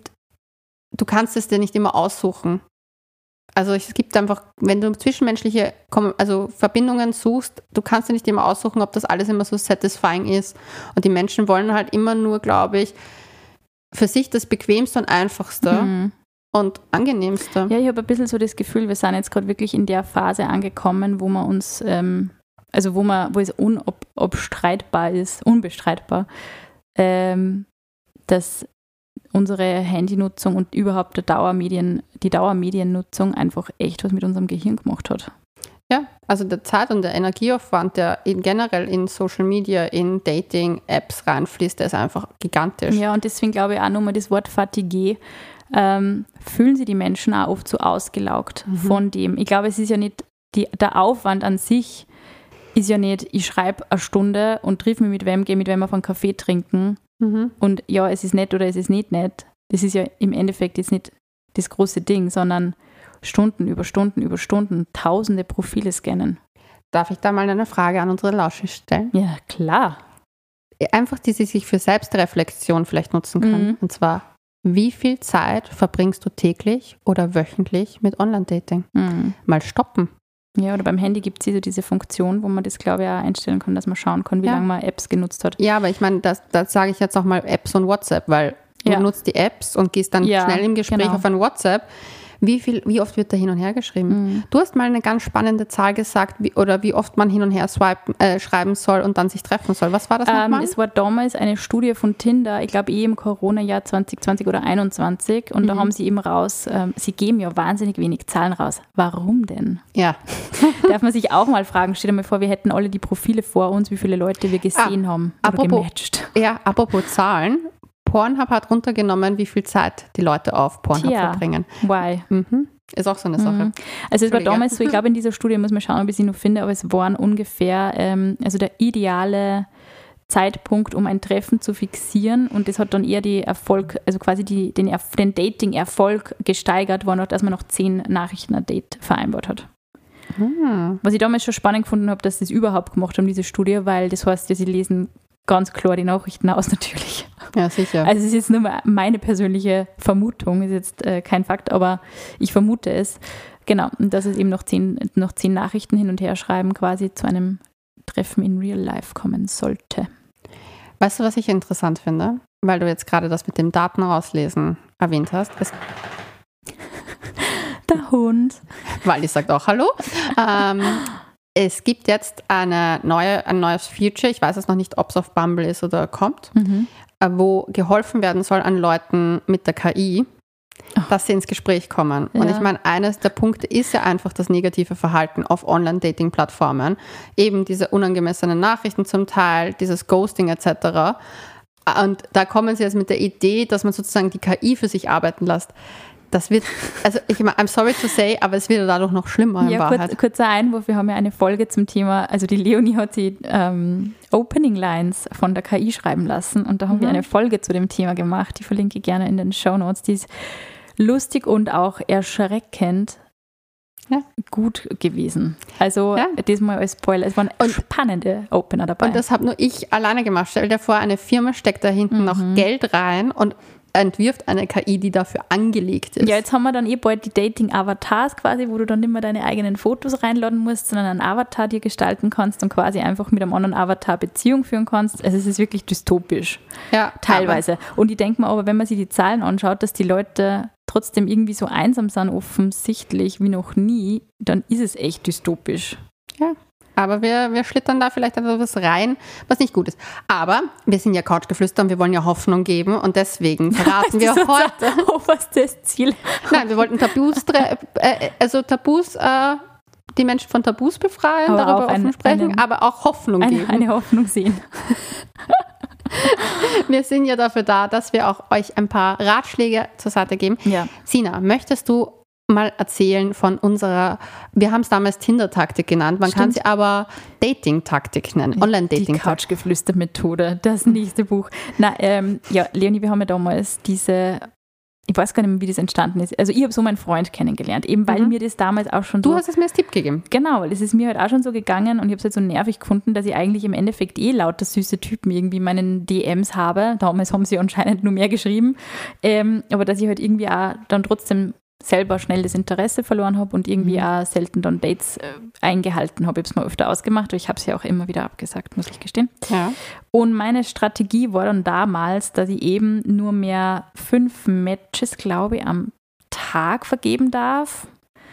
du kannst es dir nicht immer aussuchen. Also es gibt einfach, wenn du zwischenmenschliche Verbindungen suchst, du kannst dir nicht immer aussuchen, ob das alles immer so satisfying ist. Und die Menschen wollen halt immer nur, glaube ich, für sich das Bequemste und Einfachste und Angenehmste. Ja, ich habe ein bisschen so das Gefühl, wir sind jetzt gerade wirklich in der Phase angekommen, wo man uns, wo es unbestreitbar, dass unsere Handynutzung und überhaupt die Dauermediennutzung einfach echt was mit unserem Gehirn gemacht hat. Ja, also der Zeit- und der Energieaufwand, der generell in Social Media, in Dating-Apps reinfließt, der ist einfach gigantisch. Ja, und deswegen glaube ich auch nochmal das Wort Fatigue, fühlen sich die Menschen auch oft so ausgelaugt von dem. Ich glaube, es ist ja nicht, der Aufwand an sich ist ja nicht, ich schreibe eine Stunde und triff mich mit wem, gehe mit wem auf einen Kaffee trinken und ja, es ist nett oder es ist nicht nett. Das ist ja im Endeffekt jetzt nicht das große Ding, sondern Stunden über Stunden über Stunden, tausende Profile scannen. Darf ich da mal eine Frage an unsere Lauscher stellen? Ja, klar. Einfach, die sie sich für Selbstreflexion vielleicht nutzen können. Und zwar, wie viel Zeit verbringst du täglich oder wöchentlich mit Online-Dating? Mal stoppen. Ja, oder beim Handy gibt es so diese Funktion, wo man das, glaube ich, auch einstellen kann, dass man schauen kann, wie lange man Apps genutzt hat. Ja, aber ich meine, das sage ich jetzt auch mal Apps und WhatsApp, weil du nutzt die Apps und gehst dann schnell im Gespräch auf ein WhatsApp. Wie oft wird da hin und her geschrieben? Du hast mal eine ganz spannende Zahl gesagt, wie oft man hin und her schreiben soll und dann sich treffen soll. Was war das nochmal? Es war damals eine Studie von Tinder, ich glaube im Corona-Jahr 2020 oder 2021 und da haben sie eben sie geben ja wahnsinnig wenig Zahlen raus. Warum denn? Ja. Darf man sich auch mal fragen, stell dir mal vor, wir hätten alle die Profile vor uns, wie viele Leute wir gesehen haben oder gematcht. Ja, apropos Zahlen. Pornhub hat runtergenommen, wie viel Zeit die Leute auf Pornhub verbringen. Why? Ist auch so eine Sache. Also es war damals so, ich glaube in dieser Studie, muss man schauen, ob ich sie noch finde, aber es waren ungefähr, also der ideale Zeitpunkt, um ein Treffen zu fixieren und das hat dann eher den Erfolg, also quasi den Dating-Erfolg gesteigert, war noch, dass man noch 10 Nachrichten ein Date vereinbart hat. Was ich damals schon spannend gefunden habe, dass sie das überhaupt gemacht haben, diese Studie, weil das heißt ja, sie lesen ganz klar die Nachrichten aus natürlich. Ja, sicher. Also es ist jetzt nur meine persönliche Vermutung, ist jetzt kein Fakt, aber ich vermute es. Genau, und dass es eben noch 10 Nachrichten hin und her schreiben quasi zu einem Treffen in Real Life kommen sollte. Weißt du, was ich interessant finde? Weil du jetzt gerade das mit dem Daten rauslesen erwähnt hast. Der Hund. Wally sagt auch Hallo. Es gibt jetzt ein neues Feature, ich weiß es noch nicht, ob es auf Bumble ist oder kommt, wo geholfen werden soll an Leuten mit der KI, dass sie ins Gespräch kommen. Ja. Und ich meine, eines der Punkte ist ja einfach das negative Verhalten auf Online-Dating-Plattformen. Eben diese unangemessenen Nachrichten zum Teil, dieses Ghosting etc. Und da kommen sie jetzt mit der Idee, dass man sozusagen die KI für sich arbeiten lässt. Das wird, also ich meine, I'm sorry to say, aber es wird dadurch noch schlimmer in Wahrheit. Kurzer Einwurf, wir haben ja eine Folge zum Thema, also die Leonie hat die Opening Lines von der KI schreiben lassen und da haben wir eine Folge zu dem Thema gemacht, die verlinke ich gerne in den Shownotes, die ist lustig und auch erschreckend gut gewesen. Also diesmal als Spoiler, es waren spannende Opener dabei. Und das habe nur ich alleine gemacht. Stell dir vor, eine Firma steckt da hinten noch Geld rein und entwirft eine KI, die dafür angelegt ist. Ja, jetzt haben wir dann bald die Dating-Avatars quasi, wo du dann nicht mehr deine eigenen Fotos reinladen musst, sondern einen Avatar dir gestalten kannst und quasi einfach mit einem anderen Avatar Beziehung führen kannst. Also es ist wirklich dystopisch. Ja, teilweise. Und ich denke mir aber, wenn man sich die Zahlen anschaut, dass die Leute trotzdem irgendwie so einsam sind, offensichtlich wie noch nie, dann ist es echt dystopisch. Ja. Aber wir schlittern da vielleicht etwas rein, was nicht gut ist. Aber wir sind ja Couchgeflüster und wir wollen ja Hoffnung geben und deswegen verraten wir heute. Was ist das Ziel? Nein, wir wollten Tabus, die Menschen von Tabus befreien, aber darüber offen sprechen, aber auch Hoffnung geben. Eine Hoffnung sehen. Wir sind ja dafür da, dass wir auch euch ein paar Ratschläge zur Seite geben. Ja. Sina, möchtest du mal erzählen von unserer, wir haben es damals Tinder-Taktik genannt, man kann sie aber Dating-Taktik nennen, Online-Dating-Taktik. Die Couchgeflüster-Methode, das nächste Buch. Leonie, wir haben ja damals diese, ich weiß gar nicht mehr, wie das entstanden ist. Also ich habe so meinen Freund kennengelernt, eben weil mir das damals auch schon so... Du hast es mir als Tipp gegeben. Genau, weil es ist mir halt auch schon so gegangen und ich habe es halt so nervig gefunden, dass ich eigentlich im Endeffekt lauter süße Typen irgendwie in meinen DMs habe. Damals haben sie anscheinend nur mehr geschrieben. Aber dass ich halt irgendwie auch dann trotzdem selber schnell das Interesse verloren habe und irgendwie auch selten dann Dates eingehalten habe. Ich habe es mal öfter ausgemacht, aber ich habe es ja auch immer wieder abgesagt, muss ich gestehen. Ja. Und meine Strategie war dann damals, dass ich eben nur mehr 5 Matches, glaube ich, am Tag vergeben darf.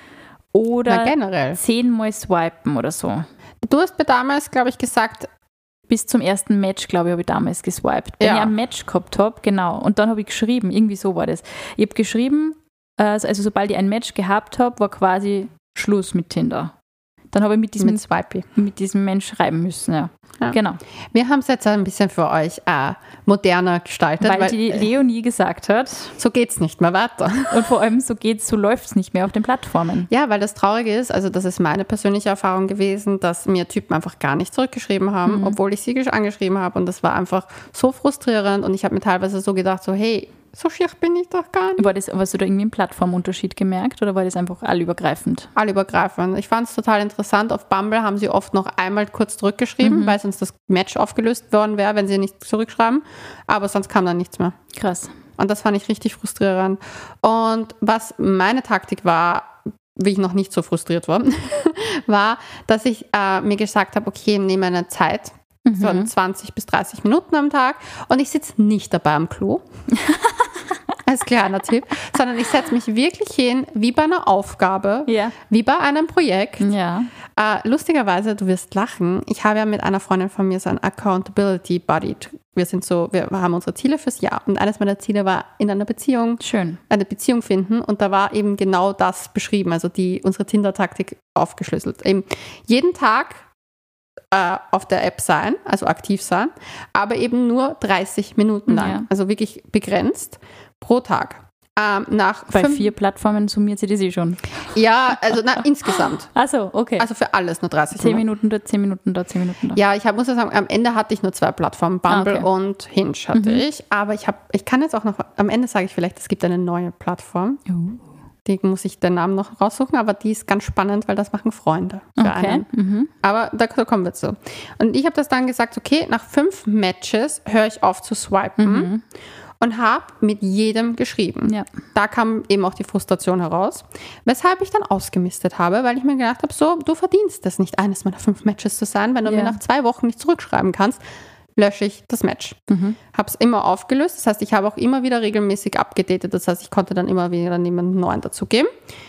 Oder generell 10-mal swipen oder so. Du hast mir damals, glaube ich, gesagt... Bis zum ersten Match, glaube ich, habe ich damals geswiped. Wenn ich ein Match gehabt habe, genau. Und dann habe ich geschrieben, irgendwie so war das. Ich habe geschrieben, also sobald ich ein Match gehabt habe, war quasi Schluss mit Tinder. Dann habe ich mit diesem Mensch schreiben müssen, ja. Genau. Wir haben es jetzt ein bisschen für euch moderner gestaltet. Weil die Leonie gesagt hat, so geht's nicht mehr weiter. Und vor allem so läuft es nicht mehr auf den Plattformen. Ja, weil das Traurige ist, also das ist meine persönliche Erfahrung gewesen, dass mir Typen einfach gar nicht zurückgeschrieben haben, obwohl ich sie angeschrieben habe und das war einfach so frustrierend und ich habe mir teilweise so gedacht, so hey, so schier bin ich doch gar nicht. Hast du da irgendwie einen Plattformunterschied gemerkt oder war das einfach allübergreifend? Allübergreifend. Ich fand es total interessant. Auf Bumble haben sie oft noch einmal kurz zurückgeschrieben, weil sonst das Match aufgelöst worden wäre, wenn sie nicht zurückschreiben. Aber sonst kam dann nichts mehr. Krass. Und das fand ich richtig frustrierend. Und was meine Taktik war, wie ich noch nicht so frustriert war, war, dass ich mir gesagt habe, okay, nehme eine Zeit, so 20 bis 30 Minuten am Tag und ich sitze nicht dabei am Klo. Als kleiner Tipp, sondern ich setze mich wirklich hin, wie bei einer Aufgabe, wie bei einem Projekt. Ja. Lustigerweise, du wirst lachen, ich habe ja mit einer Freundin von mir so ein Accountability Buddy. Wir haben unsere Ziele fürs Jahr und eines meiner Ziele war in einer Beziehung, eine Beziehung finden und da war eben genau das beschrieben, also unsere Tinder-Taktik aufgeschlüsselt. Eben jeden Tag auf der App sein, also aktiv sein, aber eben nur 30 Minuten lang, also wirklich begrenzt pro Tag. Bei 4 Plattformen summiert sie das schon. Ja, also insgesamt. Ach so, okay. Also für alles nur 30 10 Minuten dort, 10 Minuten dort, 10 Minuten dort. Ja, muss ja sagen, am Ende hatte ich nur 2 Plattformen, Bumble und Hinge hatte ich. Aber ich kann jetzt auch noch, am Ende sage ich vielleicht, es gibt eine neue Plattform. Die muss ich den Namen noch raussuchen, aber die ist ganz spannend, weil das machen Freunde für einen. Mhm. Aber da kommen wir zu. Und ich habe das dann gesagt, okay, nach 5 Matches höre ich auf zu swipen und habe mit jedem geschrieben. Ja. Da kam eben auch die Frustration heraus, weshalb ich dann ausgemistet habe, weil ich mir gedacht habe, so, du verdienst es nicht, eines meiner 5 Matches zu sein, wenn du mir nach 2 Wochen nicht zurückschreiben kannst, lösche ich das Match. Habe es immer aufgelöst, das heißt, ich habe auch immer wieder regelmäßig abgedatet, das heißt, ich konnte dann immer wieder jemanden neuen dazugeben.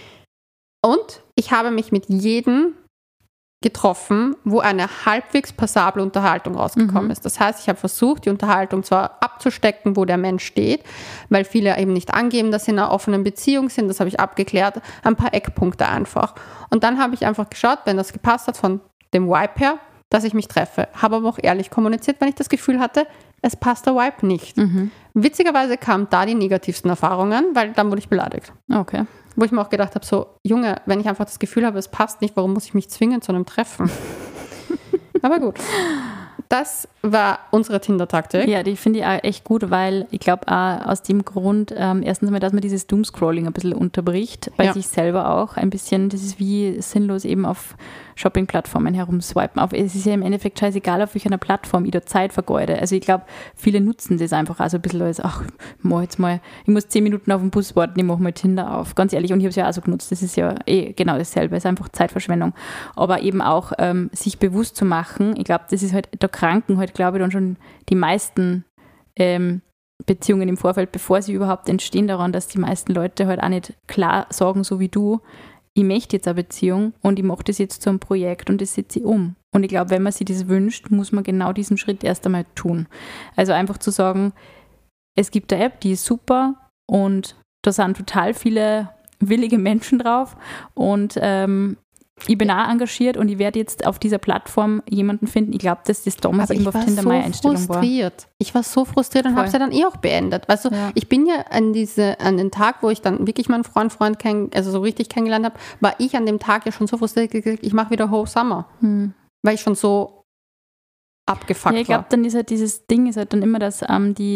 Und ich habe mich mit jedem getroffen, wo eine halbwegs passable Unterhaltung rausgekommen ist. Das heißt, ich habe versucht, die Unterhaltung zwar abzustecken, wo der Mensch steht, weil viele eben nicht angeben, dass sie in einer offenen Beziehung sind, das habe ich abgeklärt, ein paar Eckpunkte einfach. Und dann habe ich einfach geschaut, wenn das gepasst hat von dem Vibe her, dass ich mich treffe. Habe aber auch ehrlich kommuniziert, wenn ich das Gefühl hatte, es passt der Vibe nicht. Witzigerweise kamen da die negativsten Erfahrungen, weil dann wurde ich beleidigt. Okay. Wo ich mir auch gedacht habe, so, Junge, wenn ich einfach das Gefühl habe, es passt nicht, warum muss ich mich zwingen zu einem Treffen? Aber gut. Das war unsere Tinder-Taktik. Ja, die finde ich auch echt gut, weil ich glaube auch aus dem Grund, erstens einmal, dass man dieses Doomscrolling ein bisschen unterbricht, bei sich selber auch ein bisschen, das ist wie sinnlos eben auf Shopping-Plattformen herumswipen. Es ist ja im Endeffekt scheißegal, auf welcher Plattform ich da Zeit vergeude. Also ich glaube, viele nutzen das einfach auch so ein bisschen als, ich muss 10 Minuten auf den Bus warten, ich mache mal Tinder auf. Ganz ehrlich, und ich habe es ja auch so genutzt, das ist ja genau dasselbe, es ist einfach Zeitverschwendung. Aber eben auch sich bewusst zu machen, ich glaube, das ist halt, da kranken halt, glaube ich, dann schon die meisten Beziehungen im Vorfeld, bevor sie überhaupt entstehen, daran, dass die meisten Leute halt auch nicht klar sagen, so wie du, ich möchte jetzt eine Beziehung und ich mache das jetzt zu einem Projekt und das setze ich um. Und ich glaube, wenn man sich das wünscht, muss man genau diesen Schritt erst einmal tun. Also einfach zu sagen, es gibt eine App, die ist super und da sind total viele willige Menschen drauf und ich bin auch engagiert und ich werde jetzt auf dieser Plattform jemanden finden. Ich glaube, dass das damals irgendwo auf Tinder meine Einstellung war. Ich war so frustriert und habe es ja dann auch beendet. Weißt du, ich bin ja an den Tag, wo ich dann wirklich meinen Freund so richtig kennengelernt habe, war ich an dem Tag ja schon so frustriert, ich mache wieder Whole Summer. Weil ich schon so abgefuckt war. Ich glaube, dann ist halt dieses Ding, ist halt dann immer, dass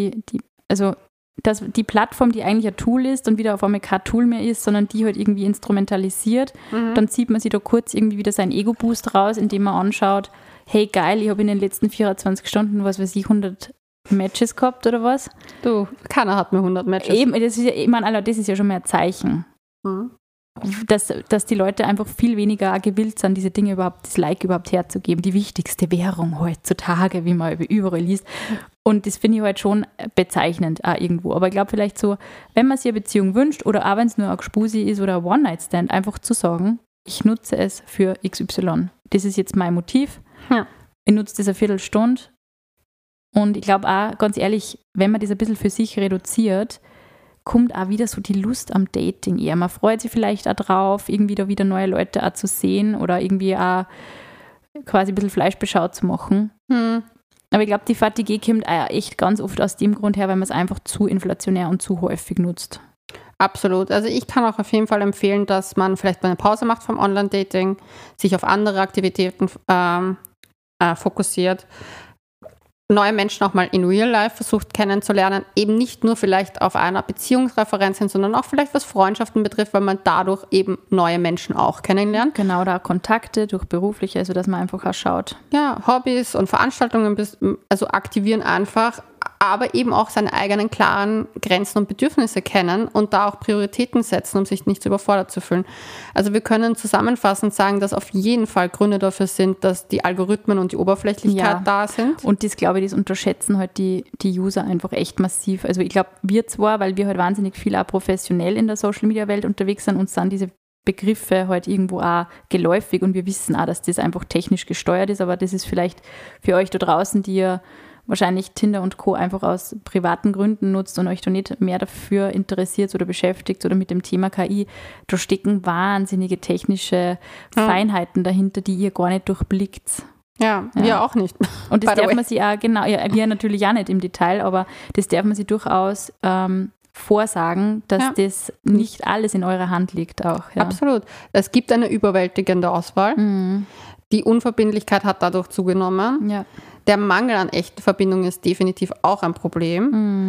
dass die Plattform, die eigentlich ein Tool ist und wieder auf einmal kein Tool mehr ist, sondern die halt irgendwie instrumentalisiert, dann zieht man sich da kurz irgendwie wieder seinen Ego-Boost raus, indem man anschaut, hey geil, ich habe in den letzten 24 Stunden, 100 Matches gehabt oder was? Du, keiner hat mehr 100 Matches. Eben, das ist ja schon mehr ein Zeichen. Dass die Leute einfach viel weniger gewillt sind, diese Dinge überhaupt, das Like überhaupt herzugeben. Die wichtigste Währung heutzutage, wie man überall liest. Und das finde ich halt schon bezeichnend auch irgendwo. Aber ich glaube vielleicht so, wenn man sich eine Beziehung wünscht oder auch wenn es nur ein Gspusi ist oder ein One-Night-Stand, einfach zu sagen, ich nutze es für XY. Das ist jetzt mein Motiv. Ja. Ich nutze das eine Viertelstunde. Und ich glaube auch, ganz ehrlich, wenn man das ein bisschen für sich reduziert, kommt auch wieder so die Lust am Dating eher. Man freut sich vielleicht auch drauf, irgendwie da wieder neue Leute auch zu sehen oder irgendwie auch quasi ein bisschen Fleischbeschau zu machen. Aber ich glaube, die Fatigue kommt auch echt ganz oft aus dem Grund her, weil man es einfach zu inflationär und zu häufig nutzt. Absolut. Also ich kann auch auf jeden Fall empfehlen, dass man vielleicht mal eine Pause macht vom Online-Dating, sich auf andere Aktivitäten fokussiert, neue Menschen auch mal in Real Life versucht kennenzulernen, eben nicht nur vielleicht auf einer Beziehungsreferenz hin, sondern auch vielleicht was Freundschaften betrifft, weil man dadurch eben neue Menschen auch kennenlernt. Genau, da Kontakte durch berufliche, also dass man einfach auch schaut. Ja, Hobbys und Veranstaltungen also aktivieren einfach, aber eben auch seine eigenen klaren Grenzen und Bedürfnisse kennen und da auch Prioritäten setzen, um sich nicht so überfordert zu fühlen. Also wir können zusammenfassend sagen, dass auf jeden Fall Gründe dafür sind, dass die Algorithmen und die Oberflächlichkeit da sind. Und das, glaube ich, das unterschätzen halt die User einfach echt massiv. Also ich glaube, wir zwar, weil wir halt wahnsinnig viel auch professionell in der Social-Media-Welt unterwegs sind, uns sind diese Begriffe halt irgendwo auch geläufig und wir wissen auch, dass das einfach technisch gesteuert ist, aber das ist vielleicht für euch da draußen, die ihr wahrscheinlich Tinder und Co. einfach aus privaten Gründen nutzt und euch da nicht mehr dafür interessiert oder beschäftigt oder mit dem Thema KI, da stecken wahnsinnige technische Feinheiten dahinter, die ihr gar nicht durchblickt. Ja, wir auch nicht. Und das darf man sich auch, genau, wir natürlich auch nicht im Detail, aber das darf man sich durchaus vorsagen, dass das nicht alles in eurer Hand liegt auch. Ja. Absolut. Es gibt eine überwältigende Auswahl. Die Unverbindlichkeit hat dadurch zugenommen. Ja. Der Mangel an echten Verbindungen ist definitiv auch ein Problem.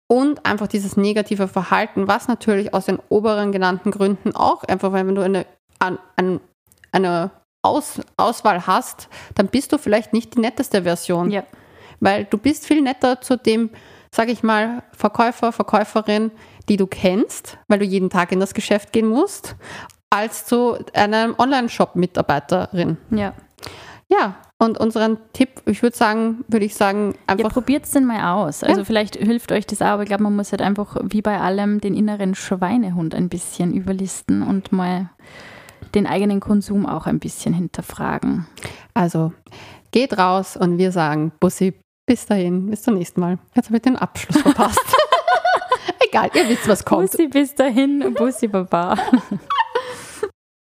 Und einfach dieses negative Verhalten, was natürlich aus den oberen genannten Gründen auch einfach, weil wenn du eine Auswahl hast, dann bist du vielleicht nicht die netteste Version. Ja. Weil du bist viel netter zu dem, sage ich mal, Verkäufer, Verkäuferin, die du kennst, weil du jeden Tag in das Geschäft gehen musst, als zu einer Online-Shop-Mitarbeiterin. Ja. Ja, und unseren Tipp, würde ich sagen, einfach... Ja, probiert es denn mal aus. Also vielleicht hilft euch das auch, aber ich glaube, man muss halt einfach wie bei allem den inneren Schweinehund ein bisschen überlisten und mal den eigenen Konsum auch ein bisschen hinterfragen. Also geht raus und wir sagen Bussi, bis dahin, bis zum nächsten Mal. Jetzt habe ich den Abschluss verpasst. Egal, ihr wisst, was kommt. Bussi, bis dahin, Bussi, Baba.